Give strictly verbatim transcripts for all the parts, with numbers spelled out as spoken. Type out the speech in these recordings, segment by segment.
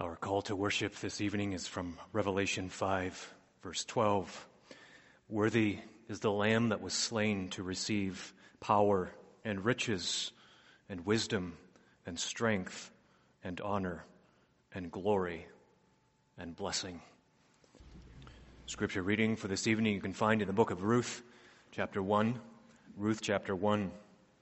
Our call to worship this evening is from Revelation five, verse twelve. Worthy is the Lamb that was slain to receive power and riches and wisdom and strength and honor and glory and blessing. Scripture reading for this evening you can find in the book of Ruth, chapter one. Ruth, chapter one.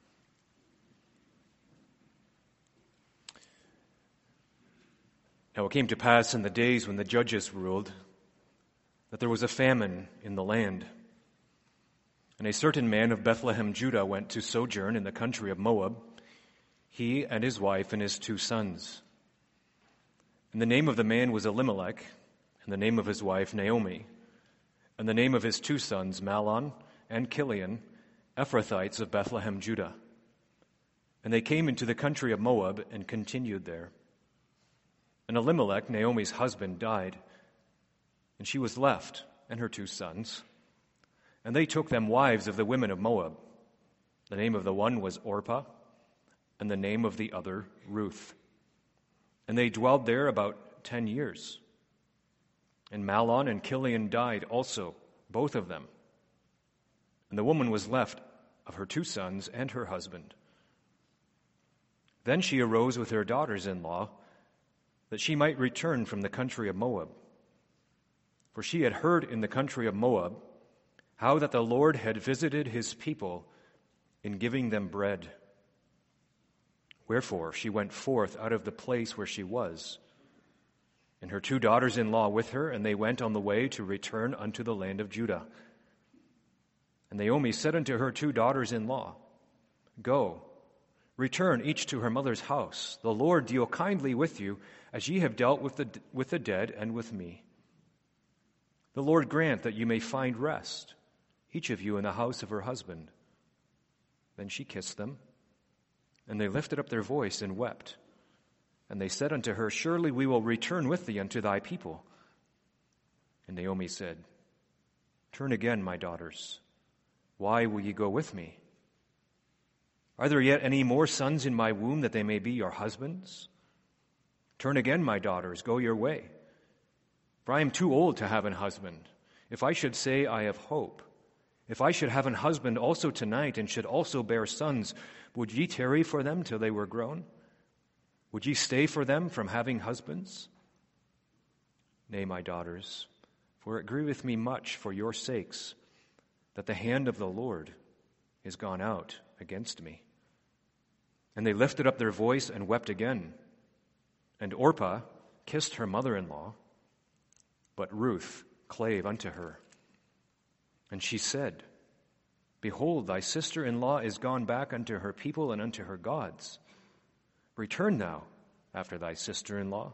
Now it came to pass in the days when the judges ruled that there was a famine in the land. And a certain man of Bethlehem, Judah, went to sojourn in the country of Moab, he and his wife and his two sons. And the name of the man was Elimelech, and the name of his wife Naomi, and the name of his two sons Mahlon and Chilion, Ephrathites of Bethlehem, Judah. And they came into the country of Moab and continued there. And Elimelech, Naomi's husband, died, and she was left, and her two sons. And they took them wives of the women of Moab. The name of the one was Orpah, and the name of the other Ruth. And they dwelled there about ten years. And Mahlon and Chilion died also, both of them. And the woman was left of her two sons and her husband. Then she arose with her daughters-in-law, that she might return from the country of Moab. For she had heard in the country of Moab how that the Lord had visited his people in giving them bread. Wherefore she went forth out of the place where she was, and her two daughters-in-law with her, and they went on the way to return unto the land of Judah. And Naomi said unto her two daughters-in-law, Go, return each to her mother's house. The Lord deal kindly with you, as ye have dealt with the, with the dead and with me. The Lord grant that you may find rest, each of you in the house of her husband. Then she kissed them, and they lifted up their voice and wept. And they said unto her, Surely we will return with thee unto thy people. And Naomi said, Turn again, my daughters. Why will ye go with me? Are there yet any more sons in my womb, that they may be your husbands? Turn again, my daughters, go your way. For I am too old to have an husband. If I should say I have hope, if I should have an husband also tonight, and should also bear sons, would ye tarry for them till they were grown? Would ye stay for them from having husbands? Nay, my daughters, for it grieveth me much for your sakes, that the hand of the Lord is gone out against me. And they lifted up their voice and wept again. And Orpah kissed her mother-in-law, but Ruth clave unto her. And she said, Behold, thy sister-in-law is gone back unto her people and unto her gods. Return thou after thy sister-in-law.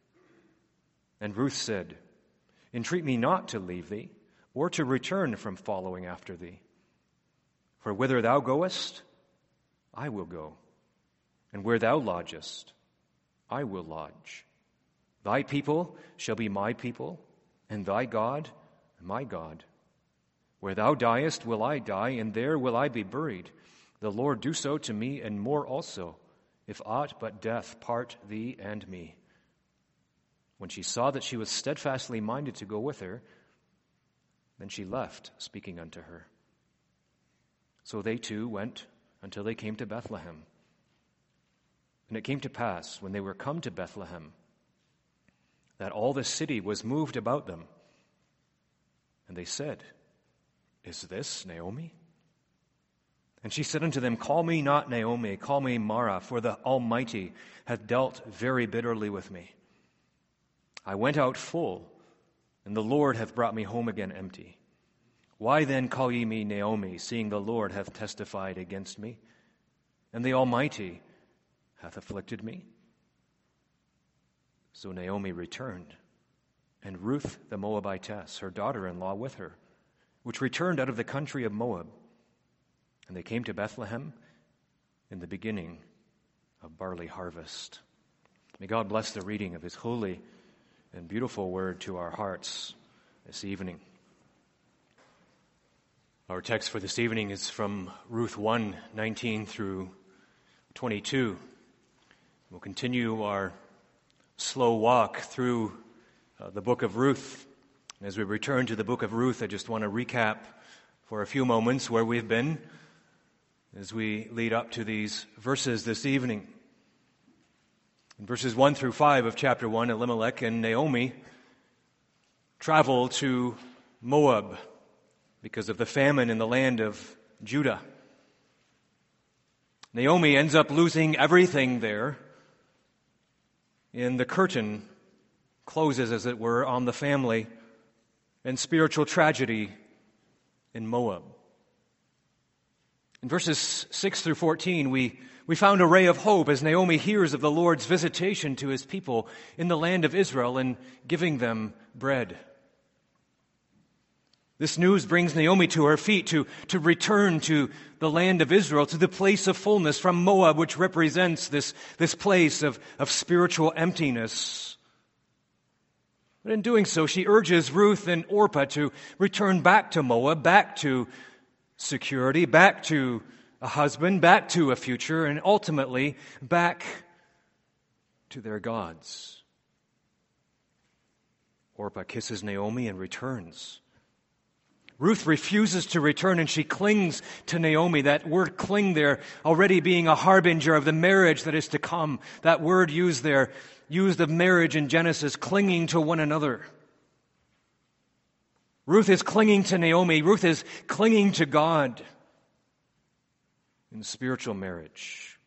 And Ruth said, Entreat me not to leave thee, or to return from following after thee. For whither thou goest, I will go, and where thou lodgest, I will lodge. Thy people shall be my people, and thy God my God. Where thou diest will I die, and there will I be buried. The Lord do so to me, and more also, if aught but death part thee and me. When she saw that she was steadfastly minded to go with her, then she left, speaking unto her. So they two went until they came to Bethlehem. And it came to pass, when they were come to Bethlehem, that all the city was moved about them. And they said, Is this Naomi? And she said unto them, Call me not Naomi, call me Mara, for the Almighty hath dealt very bitterly with me. I went out full, and the Lord hath brought me home again empty. Why then call ye me Naomi, seeing the Lord hath testified against me, and the Almighty hath afflicted me? So Naomi returned, and Ruth the Moabitess, her daughter-in-law, with her, which returned out of the country of Moab. And they came to Bethlehem in the beginning of barley harvest. May God bless the reading of his holy and beautiful word to our hearts this evening. Our text for this evening is from Ruth one, nineteen through twenty-two. We'll continue our slow walk through uh, the book of Ruth. As we return to the book of Ruth, I just want to recap for a few moments where we've been as we lead up to these verses this evening. In verses one through five of chapter one, Elimelech and Naomi travel to Moab because of the famine in the land of Judah. Naomi ends up losing everything there, and the curtain closes, as it were, on the family and spiritual tragedy in Moab. In verses six through fourteen, we, we found a ray of hope as Naomi hears of the Lord's visitation to his people in the land of Israel and giving them bread. This news brings Naomi to her feet to, to return to the land of Israel, to the place of fullness from Moab, which represents this, this place of, of spiritual emptiness. But in doing so, she urges Ruth and Orpah to return back to Moab, back to security, back to a husband, back to a future, and ultimately back to their gods. Orpah kisses Naomi and returns. Ruth refuses to return, and she clings to Naomi. That word cling there already being a harbinger of the marriage that is to come. That word used there, used of marriage in Genesis, clinging to one another. Ruth is clinging to Naomi. Ruth is clinging to God in spiritual marriage.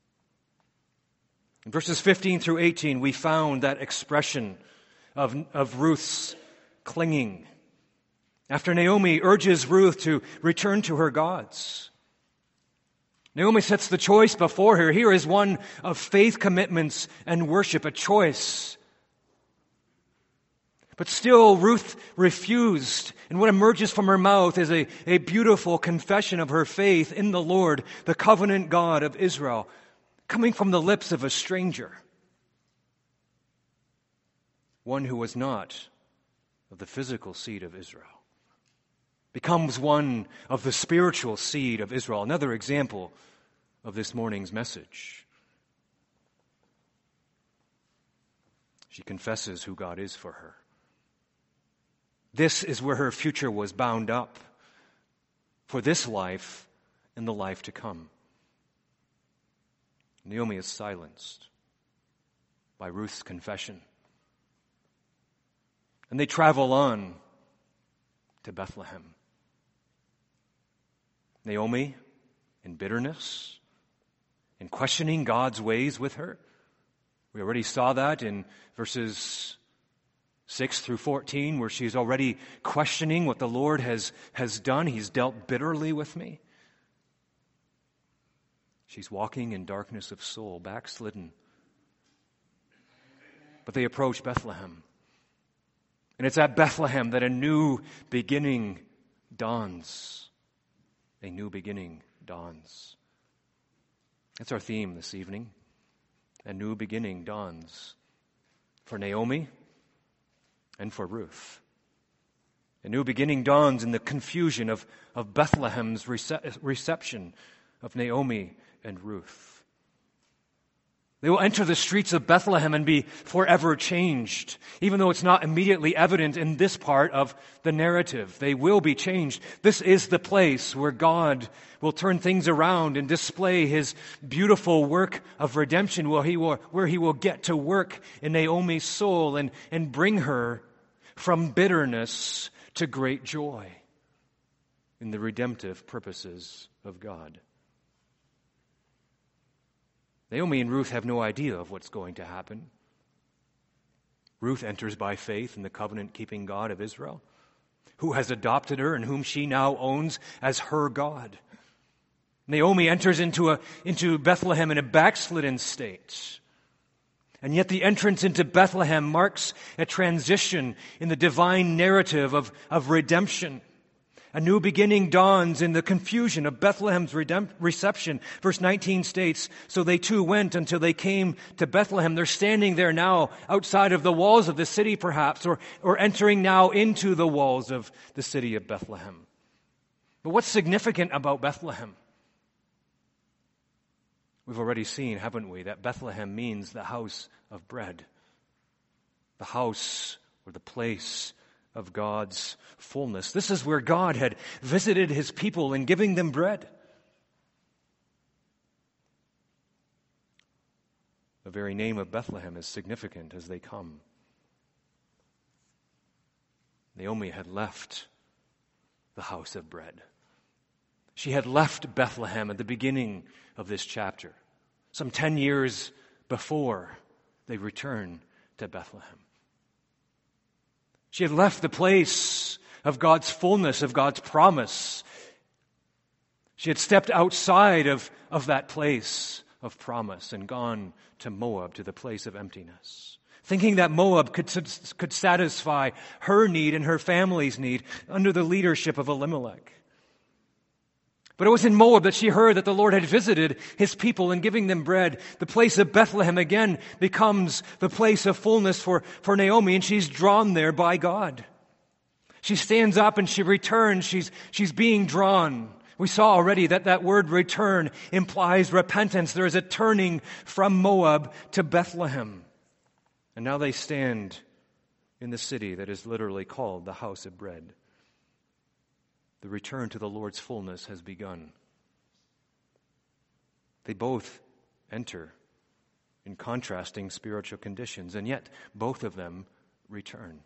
In verses fifteen through eighteen, we found that expression of, of Ruth's clinging. After Naomi urges Ruth to return to her gods, Naomi sets the choice before her. Here is one of faith, commitments, and worship, a choice. But still, Ruth refused, and what emerges from her mouth is a, a beautiful confession of her faith in the Lord, the covenant God of Israel, coming from the lips of a stranger, one who was not of the physical seed of Israel, becomes one of the spiritual seed of Israel. Another example of this morning's message. She confesses who God is for her. This is where her future was bound up for this life and the life to come. Naomi is silenced by Ruth's confession. And they travel on to Bethlehem. Naomi, in bitterness, in questioning God's ways with her. We already saw that in verses six through fourteen, where she's already questioning what the Lord has, has done. He's dealt bitterly with me. She's walking in darkness of soul, backslidden. But they approach Bethlehem. And it's at Bethlehem that a new beginning dawns. A new beginning dawns. That's our theme this evening. A new beginning dawns for Naomi and for Ruth. A new beginning dawns in the confusion of, of Bethlehem's rece- reception of Naomi and Ruth. They will enter the streets of Bethlehem and be forever changed, even though it's not immediately evident in this part of the narrative. They will be changed. This is the place where God will turn things around and display his beautiful work of redemption, where he will, where he will get to work in Naomi's soul and, and bring her from bitterness to great joy in the redemptive purposes of God. Naomi and Ruth have no idea of what's going to happen. Ruth enters by faith in the covenant-keeping God of Israel, who has adopted her and whom she now owns as her God. Naomi enters into a into Bethlehem in a backslidden state. And yet the entrance into Bethlehem marks a transition in the divine narrative of, of redemption. A new beginning dawns in the confusion of Bethlehem's redemp- reception. Verse nineteen states, so they too went until they came to Bethlehem. They're standing there now outside of the walls of the city perhaps, or, or entering now into the walls of the city of Bethlehem. But what's significant about Bethlehem? We've already seen, haven't we, that Bethlehem means the house of bread. the house or the place of God's fullness. This is where God had visited his people in giving them bread. The very name of Bethlehem is significant as they come. Naomi had left the house of bread. She had left Bethlehem at the beginning of this chapter, some ten years before they returned to Bethlehem. She had left the place of God's fullness, of God's promise. She had stepped outside of, of that place of promise and gone to Moab, to the place of emptiness, thinking that Moab could, could satisfy her need and her family's need under the leadership of Elimelech. But it was in Moab that she heard that the Lord had visited his people in giving them bread. The place of Bethlehem again becomes the place of fullness for, for Naomi, and she's drawn there by God. She stands up and she returns. She's, she's being drawn. We saw already that that word return implies repentance. There is a turning from Moab to Bethlehem. And now they stand in the city that is literally called the house of bread. The return to the Lord's fullness has begun. They both enter in contrasting spiritual conditions, and yet both of them return.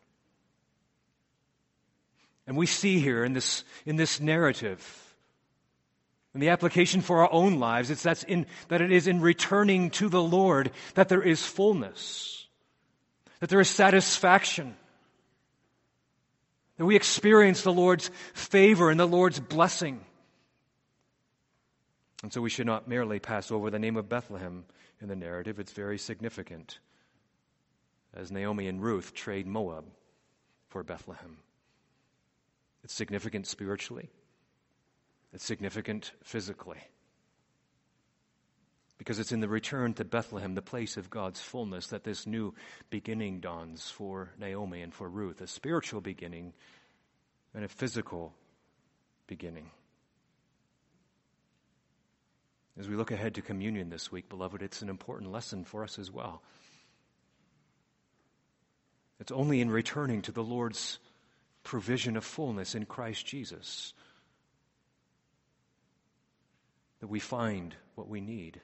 And we see here in this, in this narrative, in the application for our own lives, it's that's in, that it is in returning to the Lord that there is fullness, that there is satisfaction, that we experience the Lord's favor and the Lord's blessing. And so we should not merely pass over the name of Bethlehem in the narrative. It's very significant, as Naomi and Ruth trade Moab for Bethlehem. It's significant spiritually. It's significant physically. Because it's in the return to Bethlehem, the place of God's fullness, that this new beginning dawns for Naomi and for Ruth, a spiritual beginning and a physical beginning. As we look ahead to communion this week, beloved, it's an important lesson for us as well. It's only in returning to the Lord's provision of fullness in Christ Jesus that we find what we need.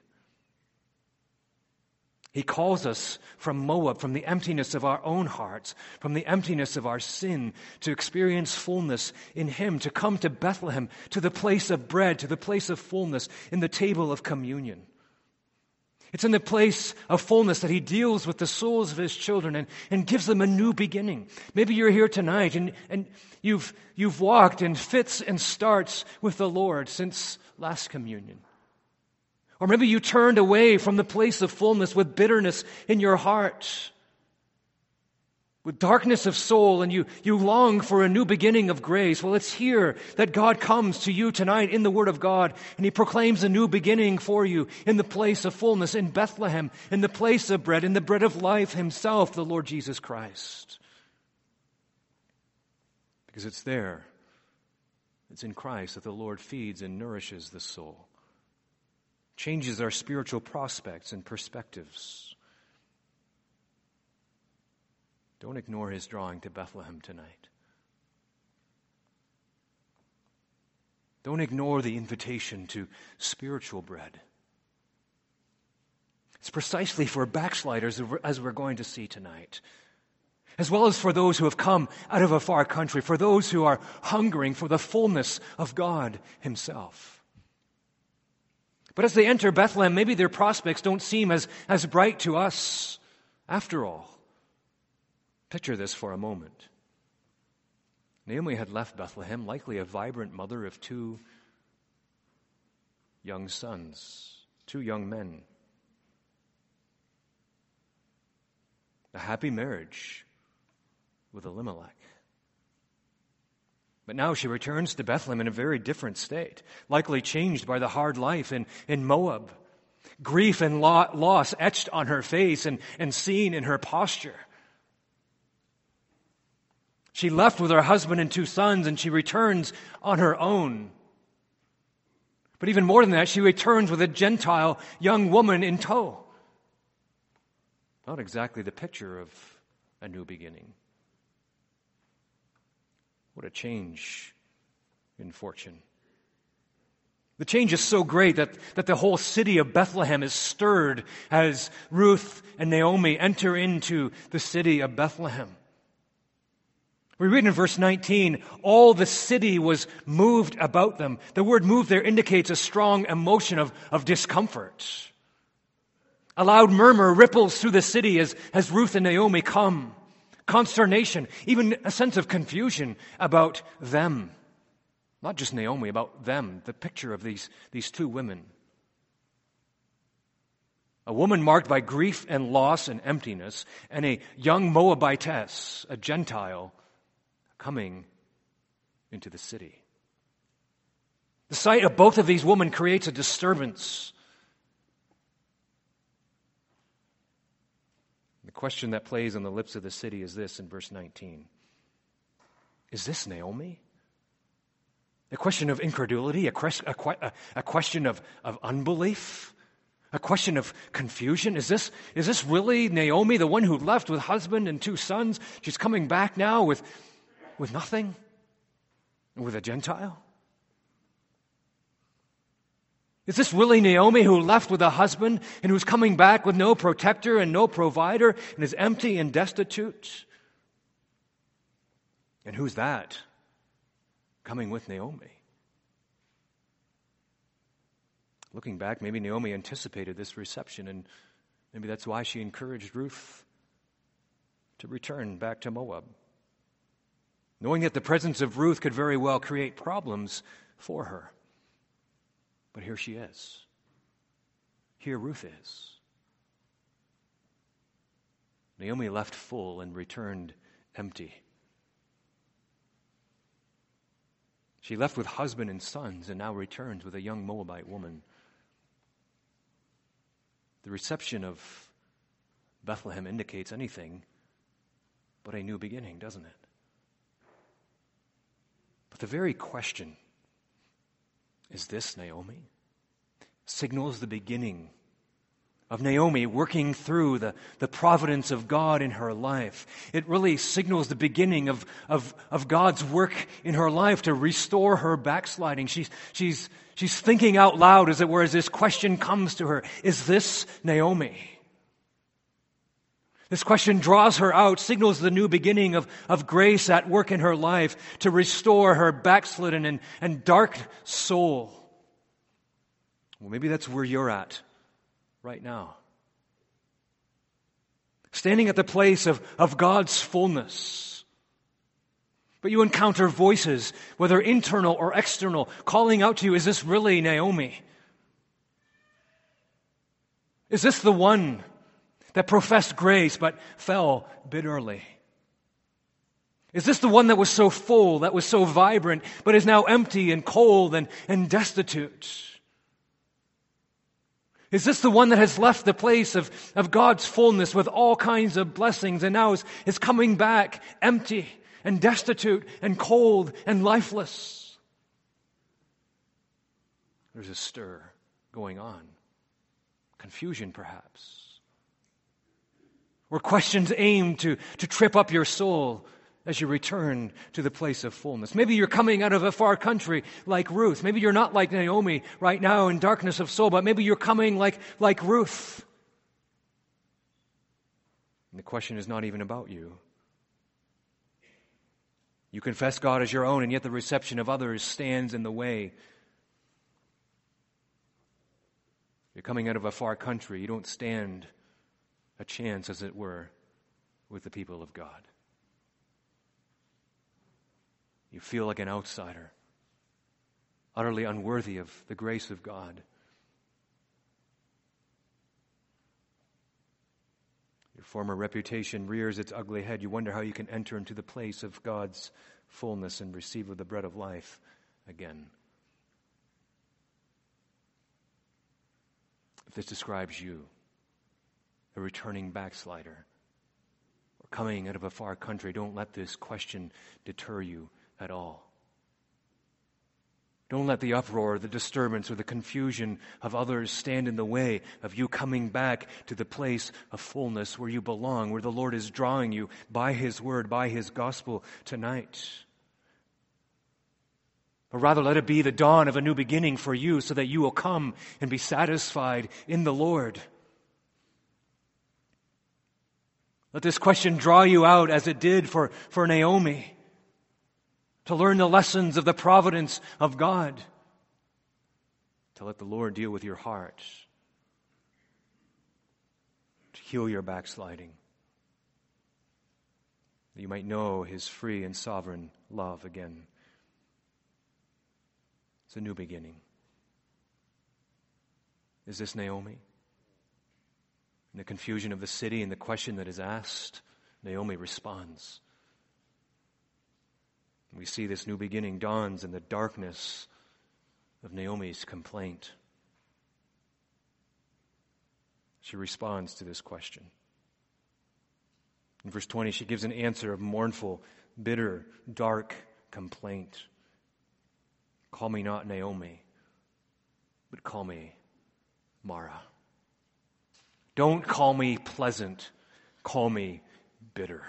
He calls us from Moab, from the emptiness of our own hearts, from the emptiness of our sin, to experience fullness in Him, to come to Bethlehem, to the place of bread, to the place of fullness in the table of communion. It's in the place of fullness that He deals with the souls of His children and, and gives them a new beginning. Maybe you're here tonight and, and you've, you've walked in fits and starts with the Lord since last communion. Or maybe you turned away from the place of fullness with bitterness in your heart, with darkness of soul, and you, you long for a new beginning of grace. Well, it's here that God comes to you tonight in the Word of God, and He proclaims a new beginning for you in the place of fullness, in Bethlehem, in the place of bread, in the bread of life Himself, the Lord Jesus Christ. Because it's there, it's in Christ that the Lord feeds and nourishes the soul, changes our spiritual prospects and perspectives. Don't ignore His drawing to Bethlehem tonight. Don't ignore the invitation to spiritual bread. It's precisely for backsliders, as we're going to see tonight, as well as for those who have come out of a far country, for those who are hungering for the fullness of God Himself. But as they enter Bethlehem, maybe their prospects don't seem as, as bright to us after all. Picture this for a moment. Naomi had left Bethlehem, likely a vibrant mother of two young sons, two young men. A happy marriage with Elimelech. But now she returns to Bethlehem in a very different state, likely changed by the hard life in, in Moab. Grief and lo- loss etched on her face and, and seen in her posture. She left with her husband and two sons, and she returns on her own. But even more than that, she returns with a Gentile young woman in tow. Not exactly the picture of a new beginning. What a change in fortune. The change is so great that, that the whole city of Bethlehem is stirred as Ruth and Naomi enter into the city of Bethlehem. We read in verse nineteen, all the city was moved about them. The word move there indicates a strong emotion of, of discomfort. A loud murmur ripples through the city as, as Ruth and Naomi come. Consternation, even a sense of confusion about them. Not just Naomi, about them, the picture of these, these two women. A woman marked by grief and loss and emptiness, and a young Moabitess, a Gentile, coming into the city. The sight of both of these women creates a disturbance. The question that plays on the lips of the city is this in verse nineteen. Is this Naomi? A question of incredulity, a, quest, a, a question of, of unbelief, a question of confusion. Is this, is this really Naomi, the one who left with husband and two sons? She's coming back now with, with nothing? With a Gentile? Is this really Naomi who left with a husband and who's coming back with no protector and no provider and is empty and destitute? And who's that coming with Naomi? Looking back, maybe Naomi anticipated this reception, and maybe that's why she encouraged Ruth to return back to Moab, knowing that the presence of Ruth could very well create problems for her. But here she is. Here Ruth is. Naomi left full and returned empty. She left with husband and sons and now returns with a young Moabite woman. The reception of Bethlehem indicates anything but a new beginning, doesn't it? But the very question, is this Naomi, signals the beginning of Naomi working through the, the providence of God in her life. It really signals the beginning of, of, of God's work in her life to restore her backsliding. She's, she's, she's thinking out loud, as it were, as this question comes to her. Is this Naomi? This question draws her out, signals the new beginning of, of grace at work in her life to restore her backslidden and, and dark soul. Well, maybe that's where you're at right now. Standing at the place of, of God's fullness. But you encounter voices, whether internal or external, calling out to you, is this really Naomi? Is this the one that professed grace but fell bitterly? Is this the one that was so full, that was so vibrant, but is now empty and cold and, and destitute? Is this the one that has left the place of, of God's fullness with all kinds of blessings and now is, is coming back empty and destitute and cold and lifeless? There's a stir going on. Confusion, perhaps. Or questions aimed to, to trip up your soul as you return to the place of fullness. Maybe you're coming out of a far country like Ruth. Maybe you're not like Naomi right now in darkness of soul, but maybe you're coming like, like Ruth. And the question is not even about you. You confess God as your own, and yet the reception of others stands in the way. You're coming out of a far country. You don't stand a chance, as it were, with the people of God. You feel like an outsider, utterly unworthy of the grace of God. Your former reputation rears its ugly head. You wonder how you can enter into the place of God's fullness and receive of the bread of life again. If this describes you, a returning backslider, or coming out of a far country, don't let this question deter you at all. Don't let the uproar, the disturbance, or the confusion of others stand in the way of you coming back to the place of fullness where you belong, where the Lord is drawing you by His word, by His gospel tonight. But rather let it be the dawn of a new beginning for you so that you will come and be satisfied in the Lord. Let this question draw you out as it did for, for Naomi, to learn the lessons of the providence of God, to let the Lord deal with your heart, to heal your backsliding, that you might know His free and sovereign love again. It's a new beginning. Is this Naomi? In the confusion of the city and the question that is asked, Naomi responds. We see this new beginning dawns in the darkness of Naomi's complaint. She responds to this question. In verse twenty, she gives an answer of mournful, bitter, dark complaint. Call me not Naomi, but call me Mara. Don't call me pleasant, call me bitter.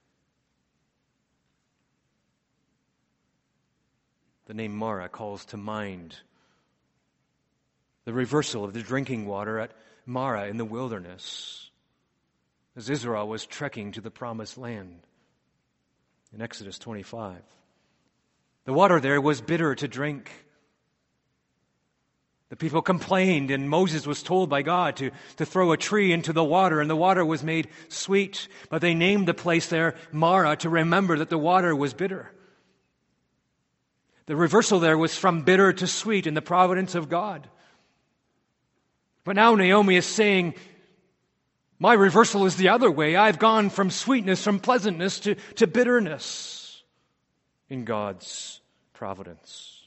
The name Mara calls to mind the reversal of the drinking water at Mara in the wilderness as Israel was trekking to the promised land in Exodus twenty-five. The water there was bitter to drink. The people complained, and Moses was told by God to, to throw a tree into the water, and the water was made sweet. But they named the place there Mara to remember that the water was bitter. The reversal there was from bitter to sweet in the providence of God. But now Naomi is saying, my reversal is the other way. I've gone from sweetness, from pleasantness to, to bitterness in God's providence.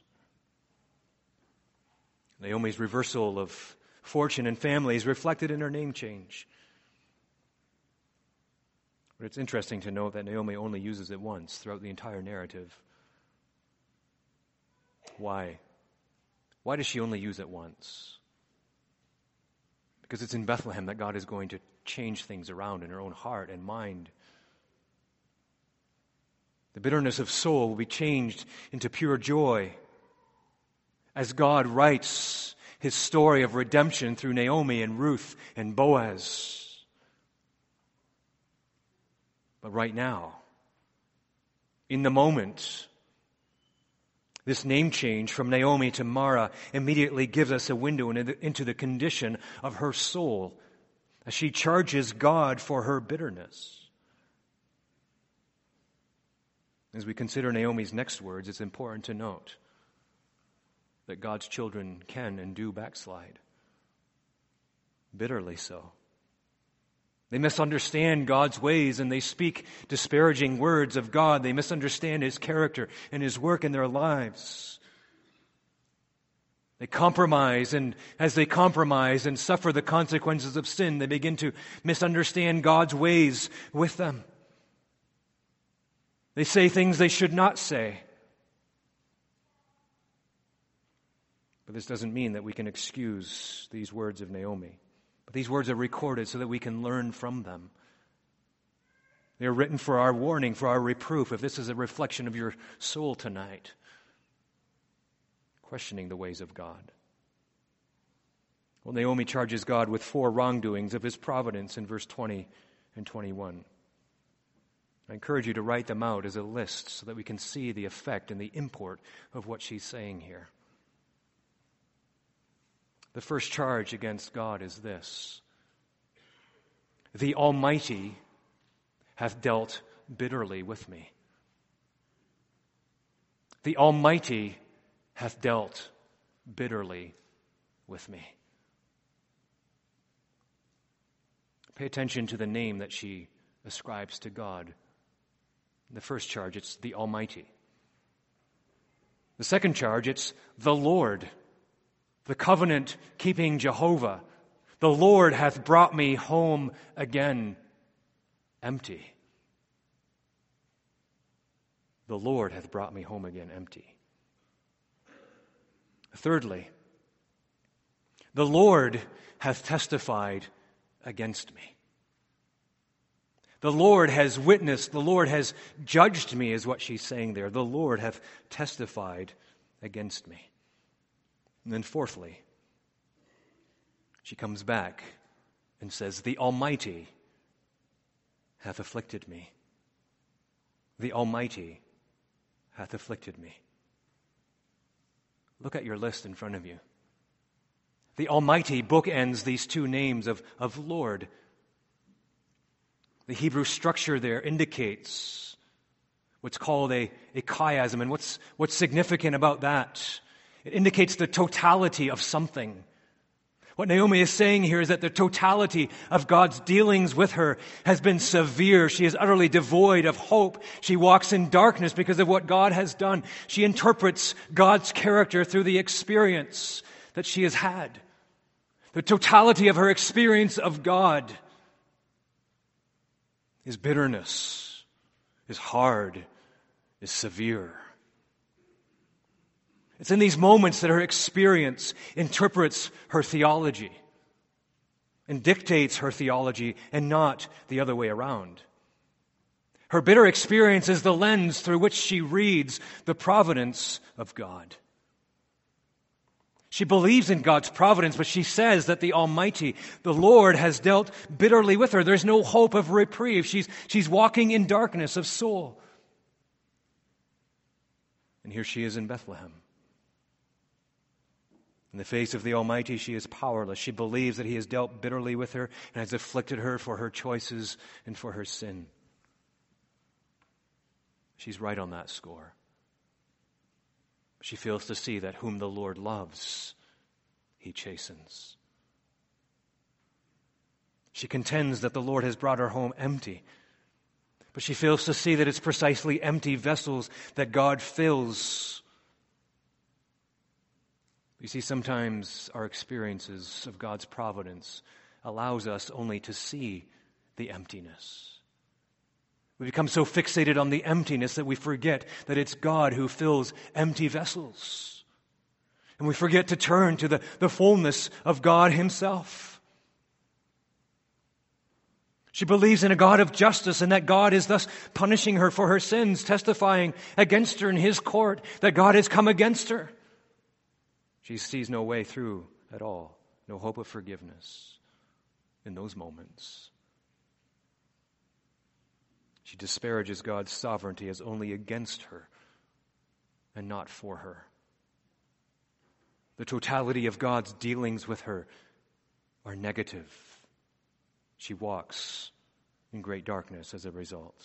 Naomi's reversal of fortune and family is reflected in her name change. But it's interesting to note that Naomi only uses it once throughout the entire narrative. Why? Why does she only use it once? Because it's in Bethlehem that God is going to change things around in her own heart and mind. The bitterness of soul will be changed into pure joy as God writes His story of redemption through Naomi and Ruth and Boaz. But right now, in the moment, this name change from Naomi to Mara immediately gives us a window into the condition of her soul as she charges God for her bitterness. As we consider Naomi's next words, it's important to note that God's children can and do backslide. Bitterly so. They misunderstand God's ways and they speak disparaging words of God. They misunderstand His character and His work in their lives. They compromise, and as they compromise and suffer the consequences of sin, they begin to misunderstand God's ways with them. They say things they should not say. But this doesn't mean that we can excuse these words of Naomi. But these words are recorded so that we can learn from them. They are written for our warning, for our reproof, if this is a reflection of your soul tonight, questioning the ways of God. Well, Naomi charges God with four wrongdoings of His providence in verse twenty and twenty-one. I encourage you to write them out as a list so that we can see the effect and the import of what she's saying here. The first charge against God is this: the Almighty hath dealt bitterly with me. The Almighty hath dealt bitterly with me. Pay attention to the name that she ascribes to God. The first charge, it's the Almighty. The second charge, it's the Lord, the covenant-keeping Jehovah. The Lord hath brought me home again empty. The Lord hath brought me home again empty. Thirdly, the Lord hath testified against me. The Lord has witnessed, the Lord has judged me, is what she's saying there. The Lord hath testified against me. And then fourthly, she comes back and says, the Almighty hath afflicted me. The Almighty hath afflicted me. Look at your list in front of you. The Almighty bookends these two names of, of Lord. The Hebrew structure there indicates what's called a, a chiasm. And what's, what's significant about that? It indicates the totality of something. What Naomi is saying here is that the totality of God's dealings with her has been severe. She is utterly devoid of hope. She walks in darkness because of what God has done. She interprets God's character through the experience that she has had. The totality of her experience of God is bitterness, is hard, is severe. It's in these moments that her experience interprets her theology and dictates her theology and not the other way around. Her bitter experience is the lens through which she reads the providence of God. She believes in God's providence, but she says that the Almighty, the Lord, has dealt bitterly with her. There's no hope of reprieve. She's, she's walking in darkness of soul. And here she is in Bethlehem. In the face of the Almighty, she is powerless. She believes that He has dealt bitterly with her and has afflicted her for her choices and for her sin. She's right on that score. She fails to see that whom the Lord loves, He chastens. She contends that the Lord has brought her home empty, but she fails to see that it's precisely empty vessels that God fills. You see, sometimes our experiences of God's providence allows us only to see the emptiness. We become so fixated on the emptiness that we forget that it's God who fills empty vessels. And we forget to turn to the, the fullness of God Himself. She believes in a God of justice and that God is thus punishing her for her sins, testifying against her in His court, that God has come against her. She sees no way through at all, no hope of forgiveness in those moments. She disparages God's sovereignty as only against her and not for her. The totality of God's dealings with her are negative. She walks in great darkness as a result.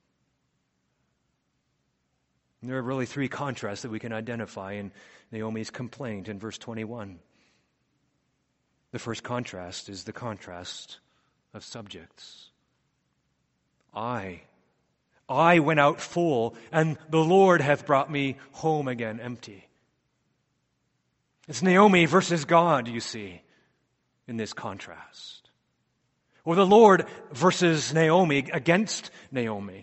And there are really three contrasts that we can identify in Naomi's complaint in verse twenty-one. The first contrast is the contrast of subjects. I, I went out full, and the Lord hath brought me home again empty. It's Naomi versus God, you see, in this contrast. Or the Lord versus Naomi against Naomi.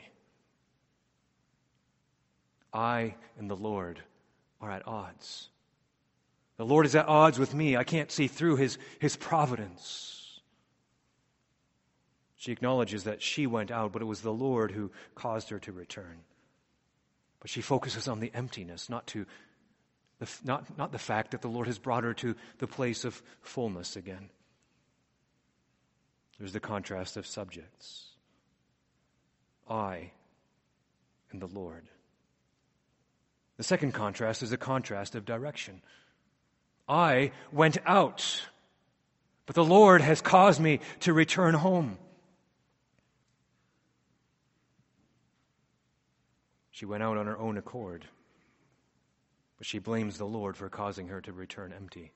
I and the Lord are at odds. The Lord is at odds with me. I can't see through His, His providence. She acknowledges that she went out, but it was the Lord who caused her to return. But she focuses on the emptiness, not to the, not, not the fact that the Lord has brought her to the place of fullness again. There's the contrast of subjects. I and the Lord. The second contrast is a contrast of direction. I went out, but the Lord has caused me to return home. She went out on her own accord, but she blames the Lord for causing her to return empty.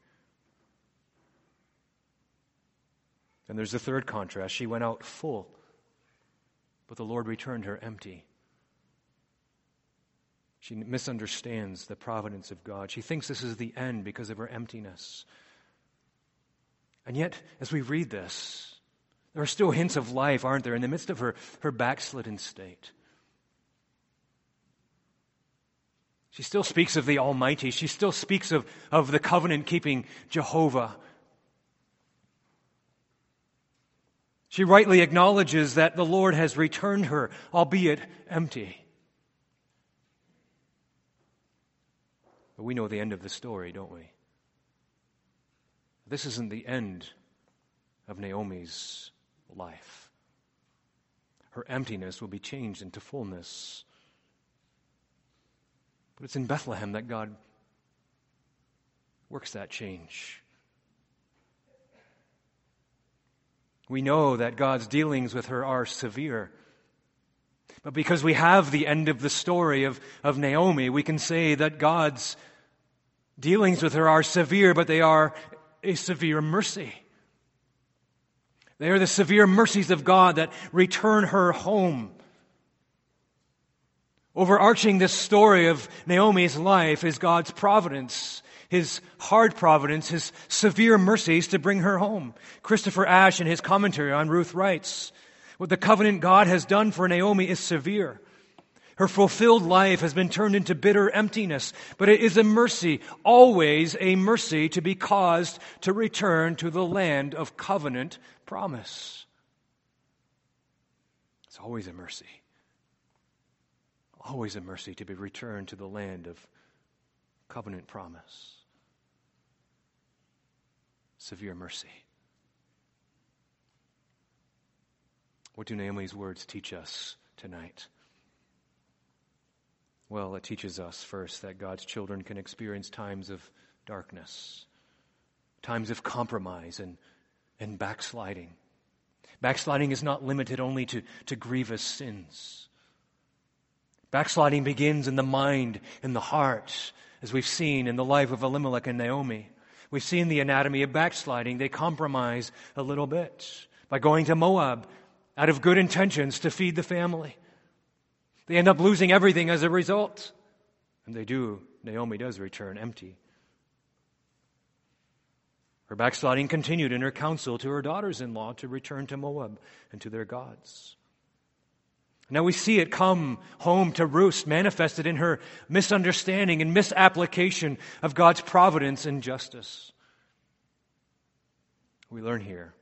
And there's the third contrast. She went out full, but the Lord returned her empty. She misunderstands the providence of God. She thinks this is the end because of her emptiness. And yet, as we read this, there are still hints of life, aren't there, in the midst of her, her backslidden state. She still speaks of the Almighty. She still speaks of, of the covenant-keeping Jehovah. She rightly acknowledges that the Lord has returned her, albeit empty. But we know the end of the story, don't we? This isn't the end of Naomi's life. Her emptiness will be changed into fullness. But it's in Bethlehem that God works that change. We know that God's dealings with her are severe. But because we have the end of the story of, of Naomi, we can say that God's dealings with her are severe, but they are a severe mercy. They are the severe mercies of God that return her home. Overarching this story of Naomi's life is God's providence, His hard providence, His severe mercies to bring her home. Christopher Ash, in his commentary on Ruth, writes, "What the covenant God has done for Naomi is severe. Her fulfilled life has been turned into bitter emptiness, but it is a mercy, always a mercy, to be caused to return to the land of covenant promise." It's always a mercy. Always a mercy to be returned to the land of covenant promise. Severe mercy. What do Naomi's words teach us tonight? Well, it teaches us first that God's children can experience times of darkness, times of compromise and, and backsliding. Backsliding is not limited only to, to grievous sins. Backsliding begins in the mind and the heart, as we've seen in the life of Elimelech and Naomi. We've seen the anatomy of backsliding. They compromise a little bit by going to Moab out of good intentions to feed the family. They end up losing everything as a result. And they do. Naomi does return empty. Her backsliding continued in her counsel to her daughters-in-law to return to Moab and to their gods. Now we see it come home to roost, manifested in her misunderstanding and misapplication of God's providence and justice. We learn here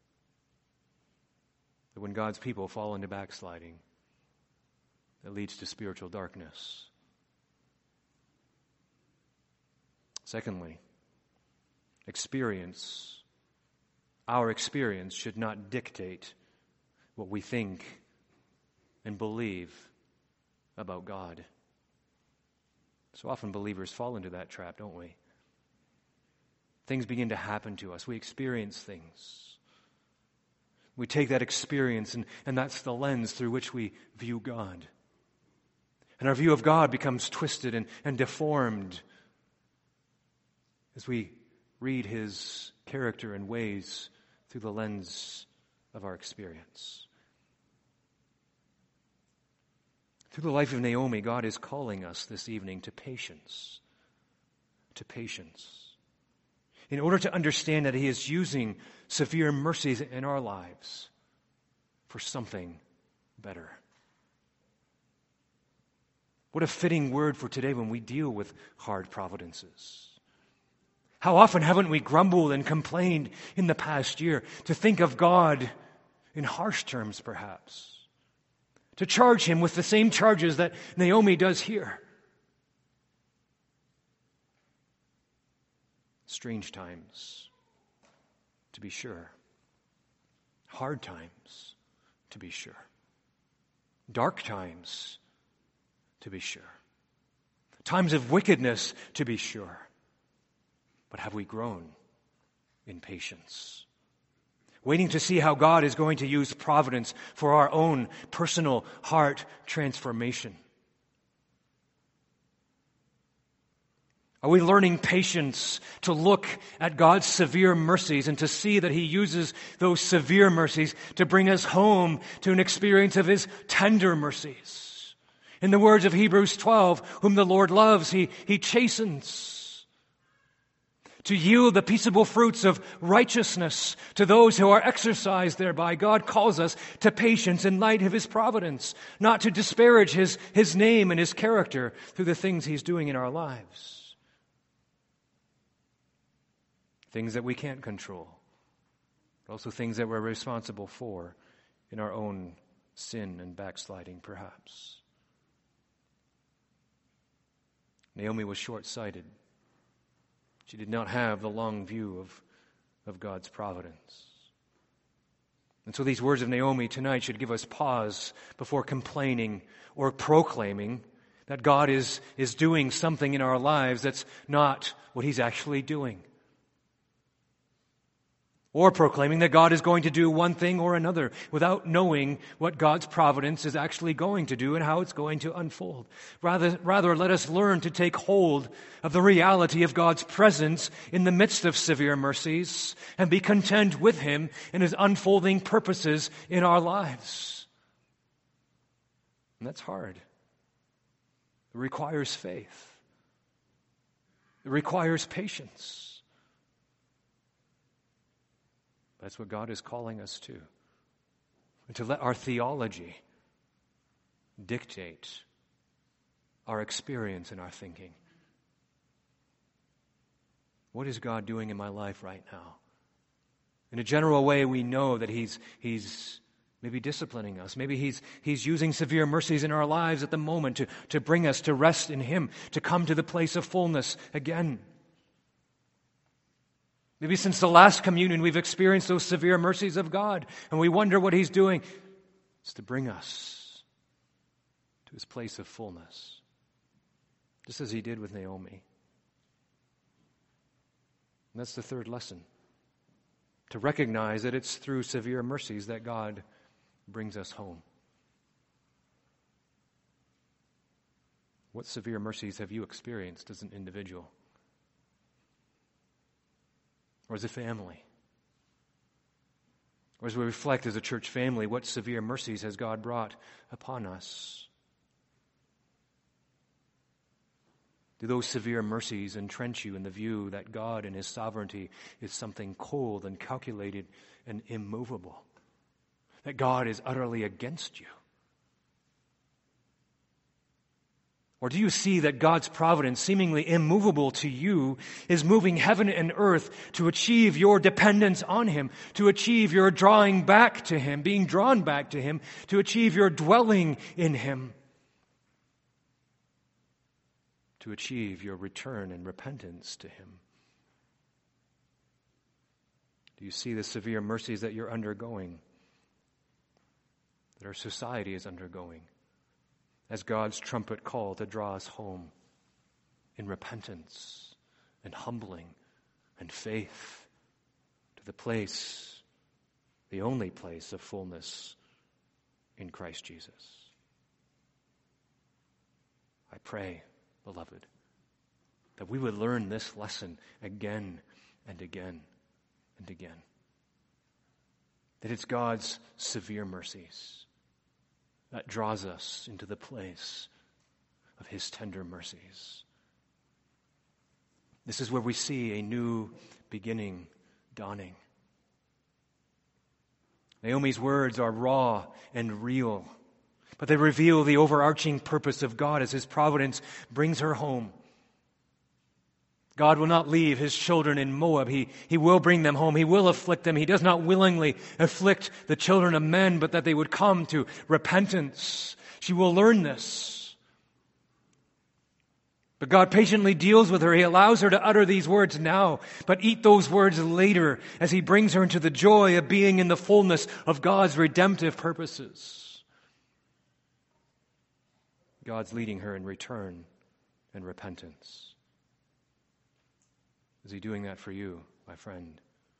that when God's people fall into backsliding, it leads to spiritual darkness. Secondly, experience. Our experience should not dictate what we think and believe about God. So often believers fall into that trap, don't we? Things begin to happen to us. We experience things. We take that experience, and, and that's the lens through which we view God. And our view of God becomes twisted and, and deformed as we read His character and ways through the lens of our experience. Through the life of Naomi, God is calling us this evening to patience. To patience. In order to understand that He is using severe mercies in our lives for something better. What a fitting word for today when we deal with hard providences. How often haven't we grumbled and complained in the past year to think of God in harsh terms, perhaps? To charge Him with the same charges that Naomi does here. Strange times, to be sure. Hard times, to be sure. Dark times, to be sure. Times of wickedness, to be sure. But have we grown in patience? Waiting to see how God is going to use providence for our own personal heart transformation. Are we learning patience to look at God's severe mercies and to see that He uses those severe mercies to bring us home to an experience of His tender mercies? In the words of Hebrews twelve, whom the Lord loves, He, he chastens. to yield the peaceable fruits of righteousness to those who are exercised thereby. God calls us to patience in light of His providence, not to disparage His, His name and His character through the things He's doing in our lives. Things that we can't control, but also things that we're responsible for in our own sin and backsliding, perhaps. Naomi was short-sighted. She did not have the long view of, of God's providence. And so these words of Naomi tonight should give us pause before complaining or proclaiming that God is, is doing something in our lives that's not what He's actually doing. Or proclaiming that God is going to do one thing or another without knowing what God's providence is actually going to do and how it's going to unfold. Rather, rather, let us learn to take hold of the reality of God's presence in the midst of severe mercies and be content with Him and His unfolding purposes in our lives. And that's hard. It requires faith. It requires patience. That's what God is calling us to. And to let our theology dictate our experience and our thinking. What is God doing in my life right now? In a general way, we know that He's He's maybe disciplining us. Maybe He's He's using severe mercies in our lives at the moment to, to bring us to rest in Him, to come to the place of fullness again. Maybe since the last communion, we've experienced those severe mercies of God, and we wonder what He's doing. It's to bring us to His place of fullness, just as He did with Naomi. And that's the third lesson, to recognize that it's through severe mercies that God brings us home. What severe mercies have you experienced as an individual? Or as a family? Or as we reflect as a church family, what severe mercies has God brought upon us? Do those severe mercies entrench you in the view that God in His sovereignty is something cold and calculated and immovable? That God is utterly against you? Or do you see that God's providence, seemingly immovable to you, is moving heaven and earth to achieve your dependence on Him, to achieve your drawing back to Him, being drawn back to Him, to achieve your dwelling in Him, to achieve your return and repentance to Him? Do you see the severe mercies that you're undergoing, that our society is undergoing, as God's trumpet call to draw us home in repentance and humbling and faith to the place, the only place of fullness in Christ Jesus? I pray, beloved, that we would learn this lesson again and again and again. That it's God's severe mercies that draws us into the place of His tender mercies. This is where we see a new beginning dawning. Naomi's words are raw and real, but they reveal the overarching purpose of God as His providence brings her home. God will not leave His children in Moab. He, he will bring them home. He will afflict them. He does not willingly afflict the children of men, but that they would come to repentance. She will learn this. But God patiently deals with her. He allows her to utter these words now, but eat those words later as He brings her into the joy of being in the fullness of God's redemptive purposes. God's leading her in return and repentance. Is He doing that for you, my friend?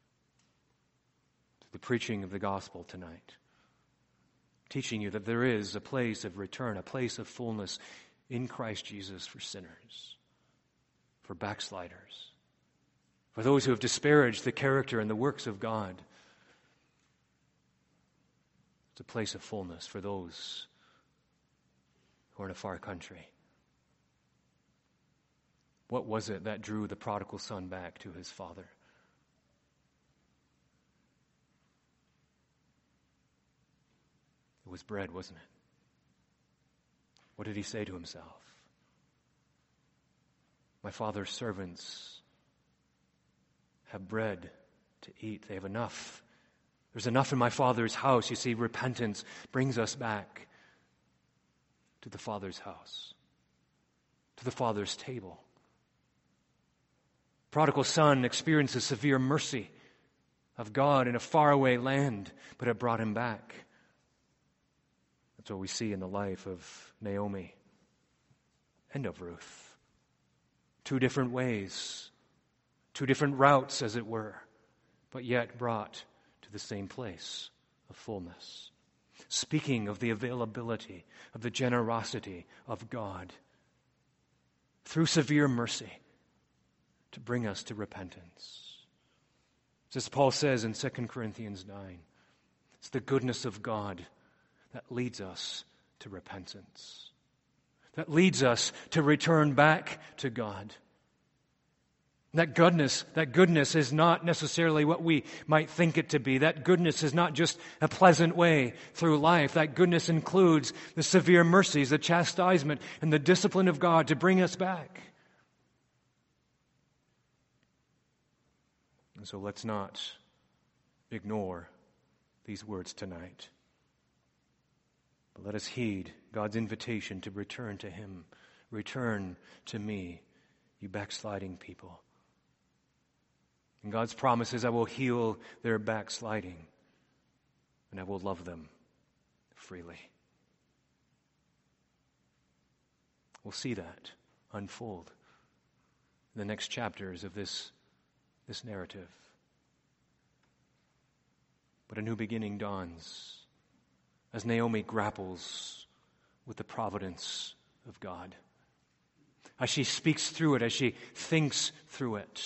The preaching of the gospel tonight, teaching you that there is a place of return, a place of fullness in Christ Jesus for sinners, for backsliders, for those who have disparaged the character and the works of God. It's a place of fullness for those who are in a far country. What was it that drew the prodigal son back to his father? It was bread, wasn't it? What did he say to himself? My father's servants have bread to eat. They have enough. There's enough in my father's house. You see, repentance brings us back to the father's house, to the father's table. Prodigal son experiences severe mercy of God in a faraway land, but it brought him back. That's what we see in the life of Naomi and of Ruth. Two different ways, two different routes, as it were, but yet brought to the same place of fullness. Speaking of the availability, of the generosity of God through severe mercy to bring us to repentance. As Paul says in Second Corinthians nine, it's the goodness of God that leads us to repentance, that leads us to return back to God. That goodness, that goodness is not necessarily what we might think it to be. That goodness is not just a pleasant way through life. That goodness includes the severe mercies, the chastisement, and the discipline of God to bring us back. And so let's not ignore these words tonight. But let us heed God's invitation to return to Him. Return to me, you backsliding people. And God's promise is, I will heal their backsliding, and I will love them freely. We'll see that unfold in the next chapters of this, this narrative. But a new beginning dawns as Naomi grapples with the providence of God, as she speaks through it, as she thinks through it,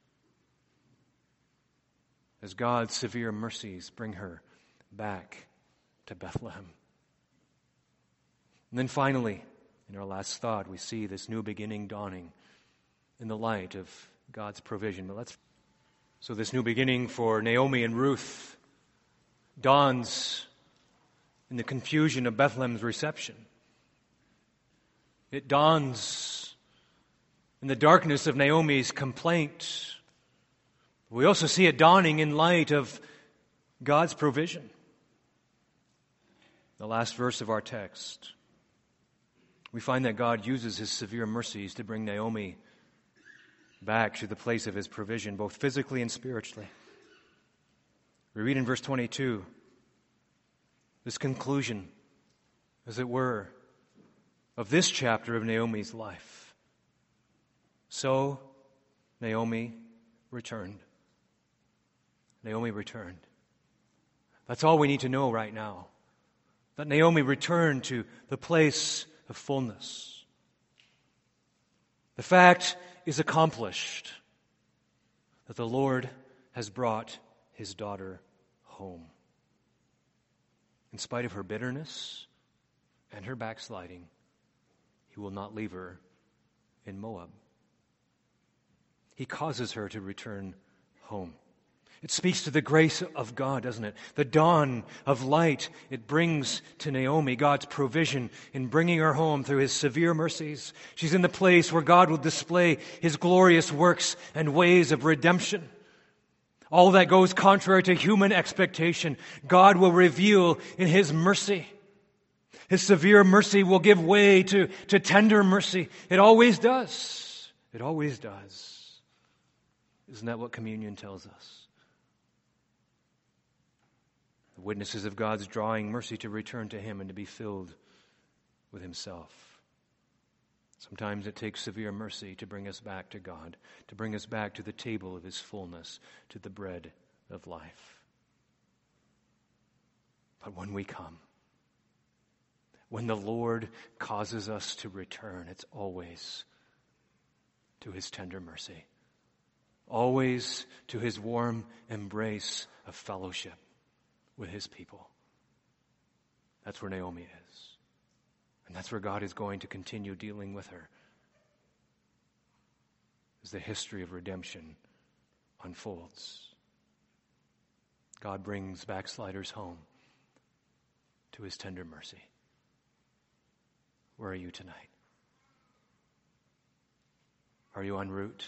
as God's severe mercies bring her back to Bethlehem. And then finally, in our last thought, we see this new beginning dawning in the light of God's provision. But let's so this new beginning for Naomi and Ruth dawns in the confusion of Bethlehem's reception. It dawns in the darkness of Naomi's complaint. We also see it dawning in light of God's provision. The last verse of our text, we find that God uses His severe mercies to bring Naomi back to the place of His provision, both physically and spiritually. We read in verse twenty-two, this conclusion, as it were, of this chapter of Naomi's life. So Naomi returned. Naomi returned. That's all we need to know right now. That Naomi returned to the place of fullness. The fact is accomplished that the Lord has brought His daughter home. In spite of her bitterness and her backsliding, He will not leave her in Moab. He causes her to return home. It speaks to the grace of God, doesn't it? The dawn of light it brings to Naomi, God's provision in bringing her home through His severe mercies. She's in the place where God will display His glorious works and ways of redemption. All that goes contrary to human expectation, God will reveal in His mercy. His severe mercy will give way to, to tender mercy. It always does. It always does. Isn't that what communion tells us? The witnesses of God's drawing mercy to return to Him and to be filled with Himself. Sometimes it takes severe mercy to bring us back to God, to bring us back to the table of His fullness, to the bread of life. But when we come, when the Lord causes us to return, it's always to His tender mercy, always to His warm embrace of fellowship with His people. That's where Naomi is. And that's where God is going to continue dealing with her. as the history of redemption unfolds. God brings backsliders home to his tender mercy. Where are you tonight? Are you en route?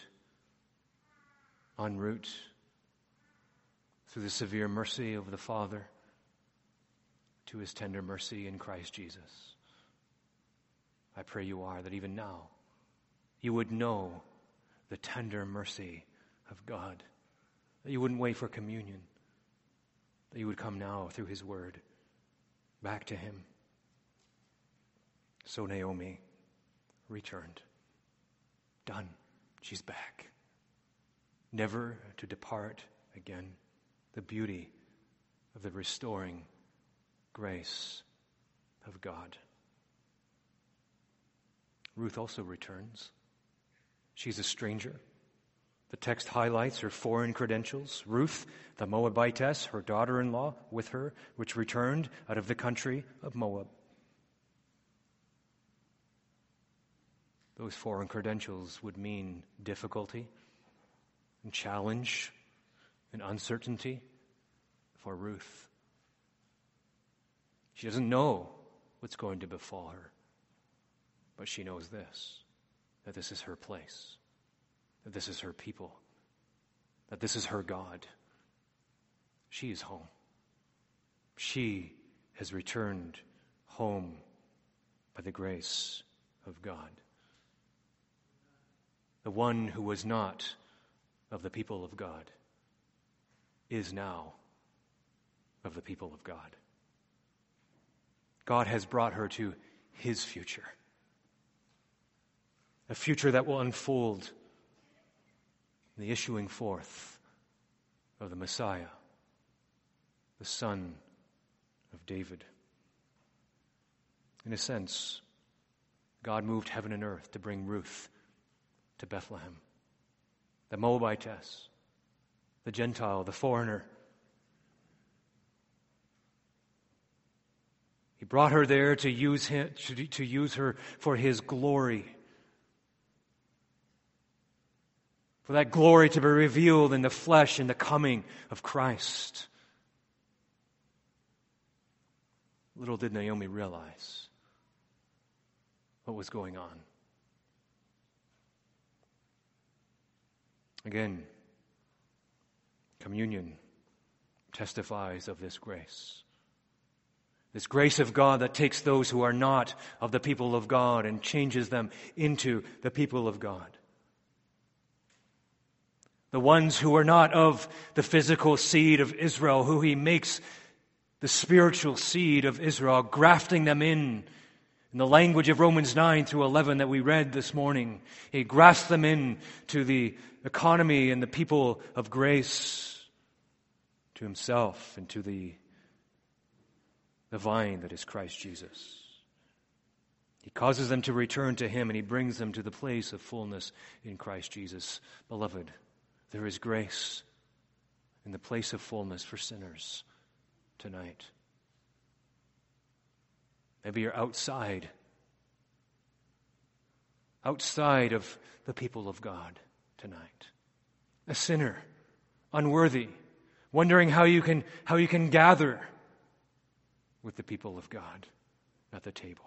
En route through the severe mercy of the Father to his tender mercy in Christ Jesus? I pray you are, that even now you would know the tender mercy of God, that you wouldn't wait for communion, that you would come now through his word back to him. So Naomi returned. Done. She's back. Never to depart again. The beauty of the restoring grace of God. Ruth also returns. She's a stranger. The text highlights her foreign credentials. Ruth, the Moabitess, her daughter-in-law with her, which returned out of the country of Moab. Those foreign credentials would mean difficulty and challenge and uncertainty for Ruth. She doesn't know what's going to befall her, but she knows this, that this is her place, that this is her people, that this is her God. She is home. She has returned home by the grace of God. The one who was not of the people of God is now of the people of God. God has brought her to his future, a future that will unfold in the issuing forth of the Messiah, the Son of David. In a sense, God moved heaven and earth to bring Ruth to Bethlehem, the Moabitess, the Gentile, the foreigner. He brought her there to use him, to, to use her for his glory, for that glory to be revealed in the flesh in the coming of Christ. Little did Naomi realize what was going on. Again, communion testifies of this grace. This grace of God that takes those who are not of the people of God and changes them into the people of God. The ones who are not of the physical seed of Israel, who he makes the spiritual seed of Israel, grafting them in. In the language of Romans nine through eleven that we read this morning, he grafts them in to the economy and the people of grace, to himself and to the, the vine that is Christ Jesus. He causes them to return to him, and he brings them to the place of fullness in Christ Jesus. Beloved, there is grace in the place of fullness for sinners tonight. Maybe you're outside, outside of the people of God tonight. A sinner, unworthy, wondering how you can, how you can gather with the people of God at the table.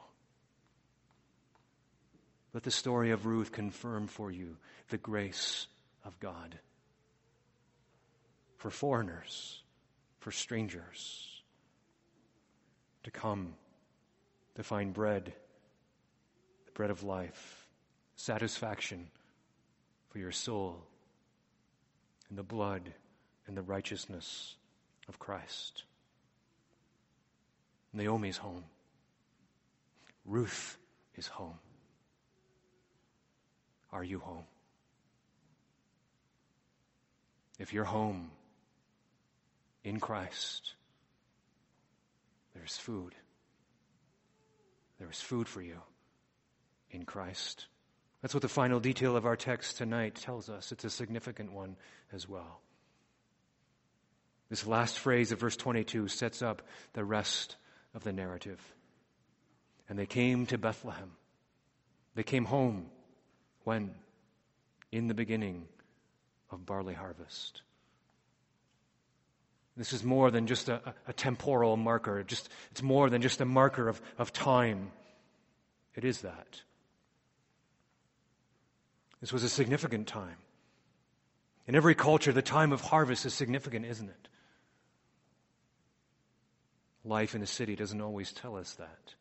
Let the story of Ruth confirm for you the grace of God for foreigners, for strangers, to come to find bread, the bread of life, satisfaction for your soul, in the blood and the righteousness of Christ. Naomi's home. Ruth is home. Are you home? If you're home in Christ, there's food. There is food for you in Christ. That's what the final detail of our text tonight tells us. It's a significant one as well. This last phrase of verse twenty-two sets up the rest of the narrative. And they came to Bethlehem. They came home when? in the beginning of barley harvest. This is more than just a, a temporal marker. Just, it's more than just a marker of, of time. It is that. This was a significant time. In every culture, the time of harvest is significant, isn't it? Life in the city doesn't always tell us that.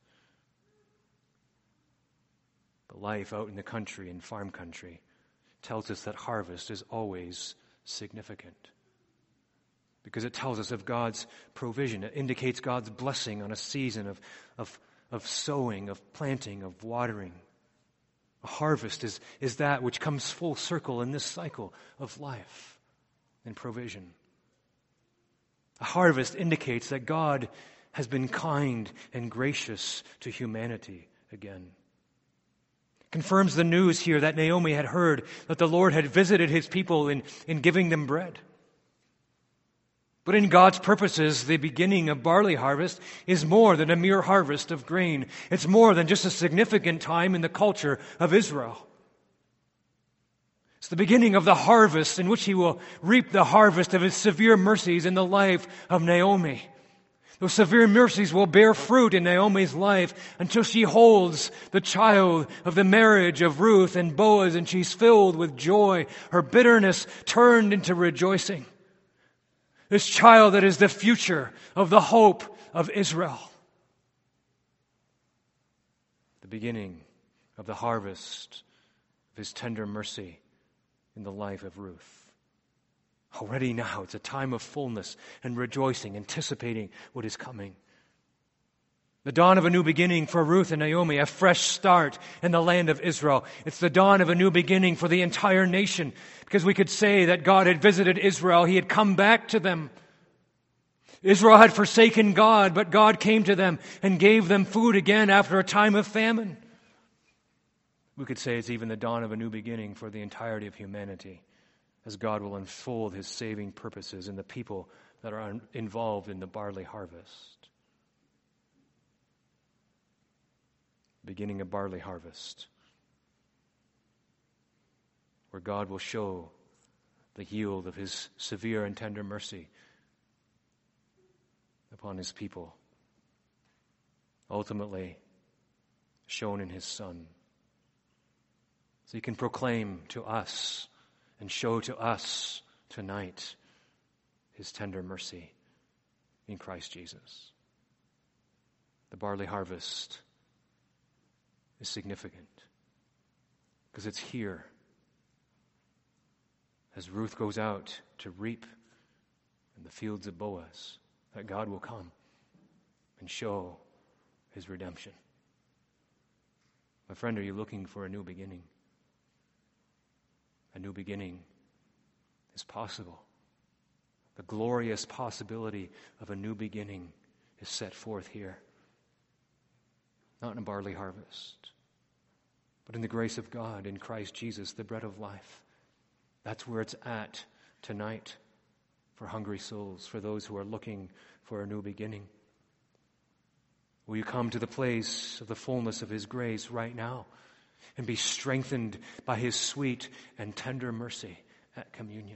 But life out in the country, in farm country, tells us that harvest is always significant. Because it tells us of God's provision. It indicates God's blessing on a season of, of, of sowing, of planting, of watering. A harvest is, is that which comes full circle in this cycle of life and provision. A harvest indicates that God has been kind and gracious to humanity again. Confirms the news here that Naomi had heard that the Lord had visited his people in, in giving them bread. But in God's purposes, the beginning of barley harvest is more than a mere harvest of grain. It's more than just a significant time in the culture of Israel. It's the beginning of the harvest in which he will reap the harvest of his severe mercies in the life of Naomi. Those severe mercies will bear fruit in Naomi's life until she holds the child of the marriage of Ruth and Boaz, and she's filled with joy, her bitterness turned into rejoicing. This child that is the future of the hope of Israel. The beginning of the harvest of his tender mercy in the life of Ruth. Already now, it's a time of fullness and rejoicing, anticipating what is coming. The dawn of a new beginning for Ruth and Naomi, a fresh start in the land of Israel. It's the dawn of a new beginning for the entire nation, because we could say that God had visited Israel. He had come back to them. Israel had forsaken God, but God came to them and gave them food again after a time of famine. We could say it's even the dawn of a new beginning for the entirety of humanity, as God will unfold his saving purposes in the people that are involved in the barley harvest. Beginning a barley harvest, where God will show the yield of his severe and tender mercy upon his people, ultimately shown in his Son. So he can proclaim to us and show to us tonight his tender mercy in Christ Jesus. The barley harvest is significant because it's here as Ruth goes out to reap in the fields of Boaz that God will come and show his redemption. My friend, are you looking for a new beginning? A new beginning is possible. The glorious possibility of a new beginning is set forth here. Not in a barley harvest, but in the grace of God in Christ Jesus, the bread of life. That's where it's at tonight for hungry souls, for those who are looking for a new beginning. Will you come to the place of the fullness of his grace right now and be strengthened by his sweet and tender mercy at communion?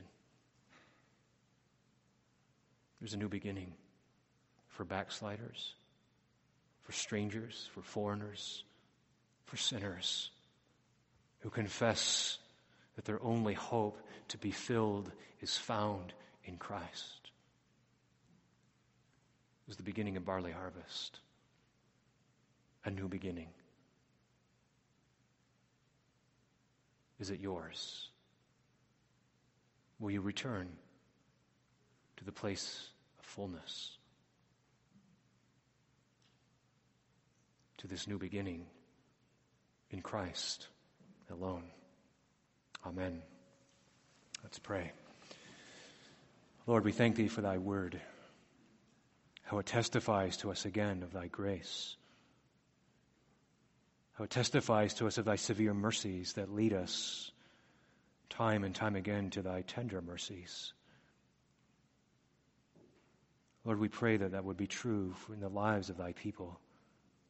There's a new beginning for backsliders, for strangers, for foreigners, for sinners who confess that their only hope to be filled is found in Christ. It was the beginning of barley harvest, a new beginning. Is it yours? Will you return to the place of fullness, to this new beginning in Christ alone? Amen. Let's pray. Lord, we thank thee for thy word, how it testifies to us again of thy grace, how it testifies to us of thy severe mercies that lead us time and time again to thy tender mercies. Lord, we pray that that would be true in the lives of thy people,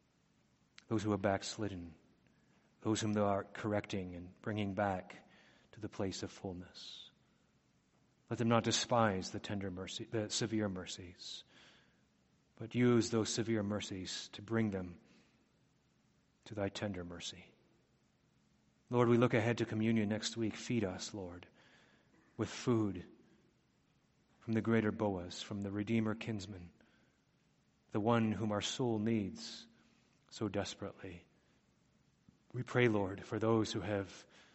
those who are backslidden, those whom thou art correcting and bringing back to the place of fullness. Let them not despise the tender mercy, the severe mercies, but use those severe mercies to bring them to thy tender mercy. Lord, we look ahead to communion next week. Feed us, Lord, with food from the greater Boaz, from the Redeemer kinsman, the one whom our soul needs so desperately. We pray, Lord, for those who have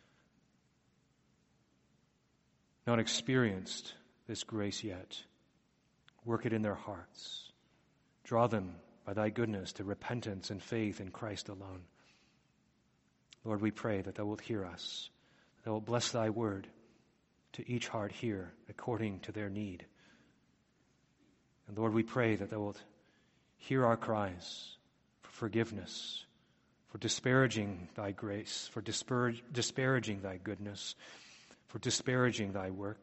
not experienced this grace yet. Work it in their hearts. Draw them by thy goodness to repentance and faith in Christ alone. Lord, we pray that thou wilt hear us, that thou wilt bless thy word to each heart here according to their need. And Lord, we pray that thou wilt hear our cries for forgiveness, for disparaging thy grace, for dispar- disparaging thy goodness, for disparaging thy work.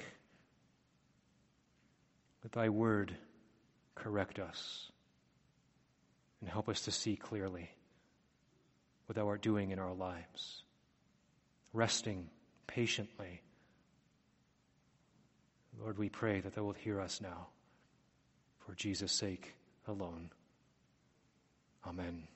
Let thy word correct us and help us to see clearly what thou art doing in our lives, resting patiently. Lord, we pray that thou wilt hear us now, for Jesus' sake alone. Amen.